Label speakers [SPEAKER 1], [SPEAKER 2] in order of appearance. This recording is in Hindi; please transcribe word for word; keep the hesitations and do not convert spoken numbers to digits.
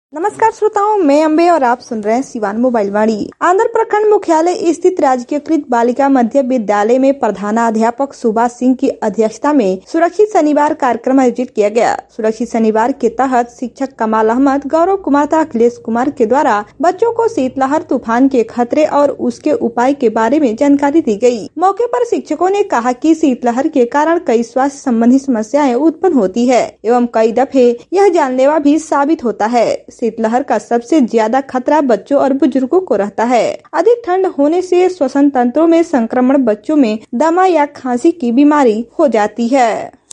[SPEAKER 1] नमस्कार श्रोताओं, मैं अम्बे और आप सुन रहे हैं सिवान मोबाइल वाणी। आंध्र प्रखंड मुख्यालय स्थित राजकीयकृत बालिका मध्य विद्यालय में प्रधानाध्यापक सुभाष सिंह की अध्यक्षता में सुरक्षित शनिवार कार्यक्रम आयोजित किया गया। सुरक्षित शनिवार के तहत शिक्षक कमाल अहमद, गौरव कुमार तथा अखिलेश कुमार के द्वारा बच्चों को शीतलहर तूफान के खतरे और उसके उपाय के बारे में जानकारी दी गयी। मौके पर शिक्षकों ने कहा कि शीतलहर के कारण कई स्वास्थ्य संबंधी समस्याएं उत्पन्न होती है एवं कई दफे यह जानलेवा भी साबित होता है। शीतलहर का सबसे ज्यादा खतरा बच्चों और बुजुर्गों को रहता है। अधिक ठंड होने से श्वसन तंत्रों में संक्रमण, बच्चों में दमा या खांसी की बीमारी हो जाती है।